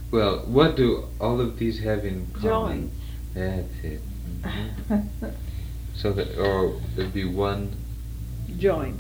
Well, what do all of these have in common? Joints. That's it. So that, or there'd be one. Joint.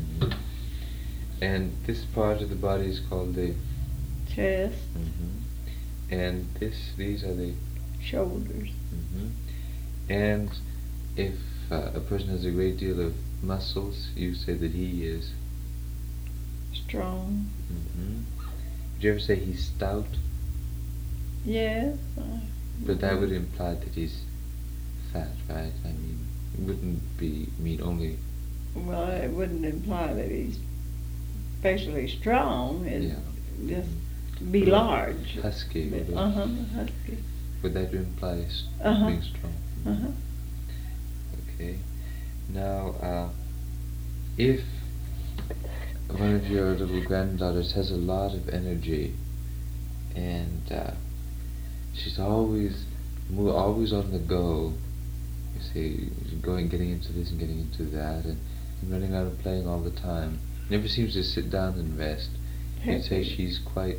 And this part of the body is called the Chest. And these are the Shoulders. And if a person has a great deal of muscles, you say that he is Strong. Would you ever say he's stout? Yes. But that would imply that he's fat, right? I mean, it wouldn't mean only. Well, it wouldn't imply that he's especially strong. It's just be large. Husky. Husky. Would that imply being strong? Okay. Now, if one of your little granddaughters has a lot of energy, and she's always on the go. You see, getting into this and getting into that, and running around and playing all the time. Never seems to sit down and rest. You'd say she's quite.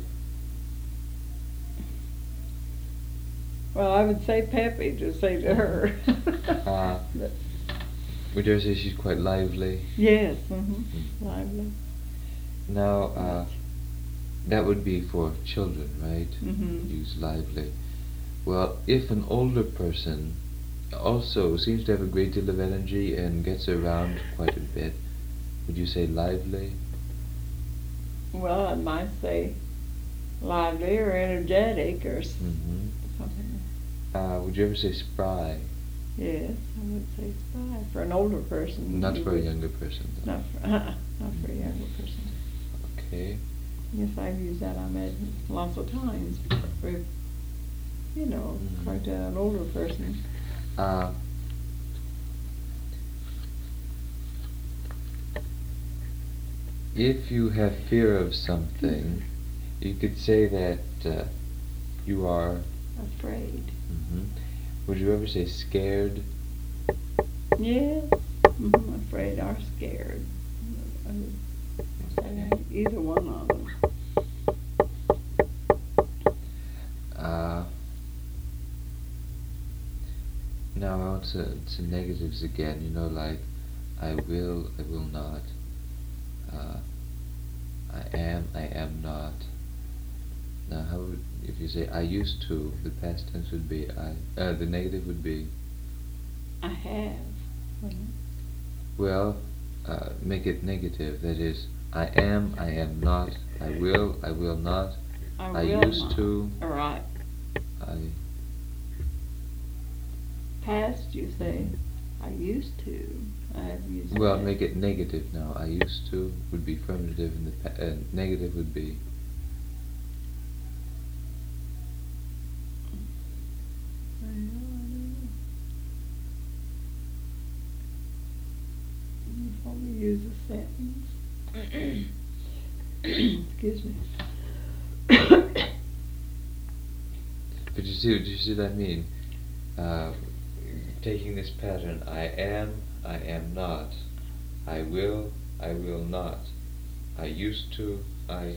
Well, I would say peppy to say to her. Would you ever say she's quite lively? Yes, lively. Now, that would be for children, right? Use lively. Well, if an older person also seems to have a great deal of energy and gets around quite a bit, would you say lively? Well, I might say lively or energetic or something. Would you ever say spry? Yes, I would say spry for an older person. Not for a younger person, though. Not for a younger person. Okay. Yes, I've used that, I imagine, lots of times. With, quite an older person. If you have fear of something, you could say that you are afraid. Would you ever say scared? Yes, afraid or scared. I would say either one of them. Now I want to negatives again. Like I will not. I am not. Now, how would, if you say I used to, the past tense would be the negative would be I have. Well, make it negative. That is, I am not. I will not. I used not. to. All right. Past, you say, I used to. I have used. Well, make it negative now. I used to would be affirmative, and the negative would be. I don't know. You probably use a sentence. Excuse me. But you see what I mean? Taking this pattern, I am not. I will not. I used to, I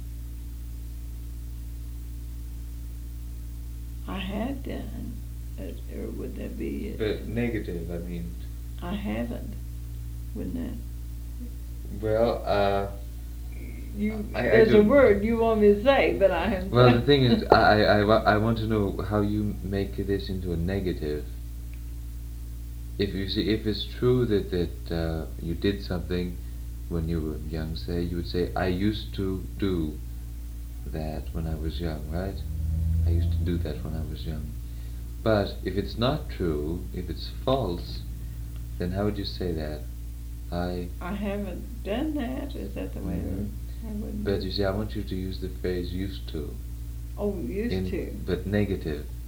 had done, or would that be it? But negative, I mean. I haven't, wouldn't that? Well, there's a word you want me to say, but I haven't. Well, the thing is, I want to know how you make this into a negative. If it's true that you did something when you were young, say, you would say, I used to do that when I was young, right? I used to do that when I was young. But if it's not true, if it's false, then how would you say that? I haven't done that. Is that the way I would? But you see, I want you to use the phrase used to. Oh, used to. But negative.